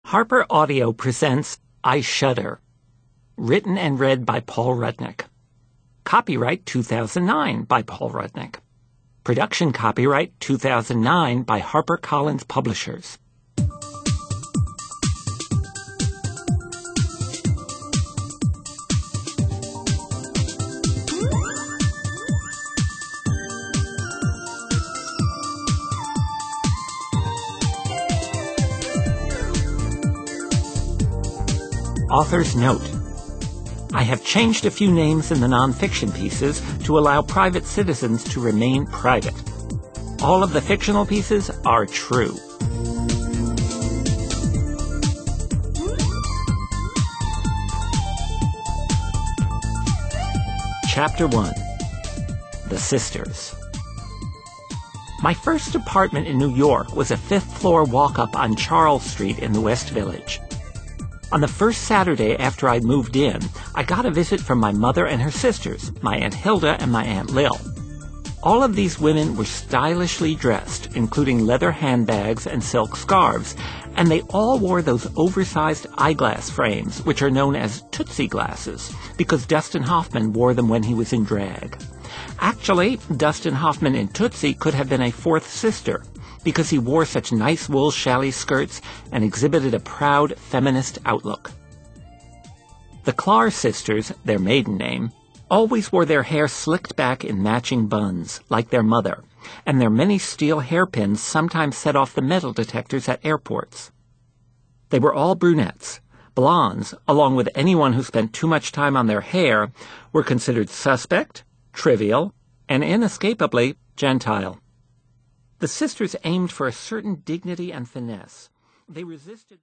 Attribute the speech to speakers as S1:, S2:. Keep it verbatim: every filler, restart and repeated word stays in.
S1: Harper Audio presents I Shudder, written and read by Paul Rudnick. Copyright two thousand nine by Paul Rudnick. Production copyright two thousand nine by HarperCollins Publishers. Author's note. I have changed a few names in the nonfiction pieces to allow private citizens to remain private. All of the fictional pieces are true. Chapter one. The Sisters. My first apartment in New York was a fifth-floor walk-up on Charles Street in the West Village. On the first Saturday after I'd moved in, I got a visit from my mother and her sisters, my Aunt Hilda and my Aunt Lil. All of these women were stylishly dressed, including leather handbags and silk scarves, and they all wore those oversized eyeglass frames, which are known as Tootsie glasses, because Dustin Hoffman wore them when he was in drag. Actually, Dustin Hoffman in Tootsie could have been a fourth sister, because he wore such nice wool challis skirts and exhibited a proud feminist outlook. The Klar sisters, their maiden name, always wore their hair slicked back in matching buns, like their mother, and their many steel hairpins sometimes set off the metal detectors at airports. They were all brunettes. Blondes, along with anyone who spent too much time on their hair, were considered suspect, trivial, and inescapably Gentile. The sisters aimed for a certain dignity and finesse. They resisted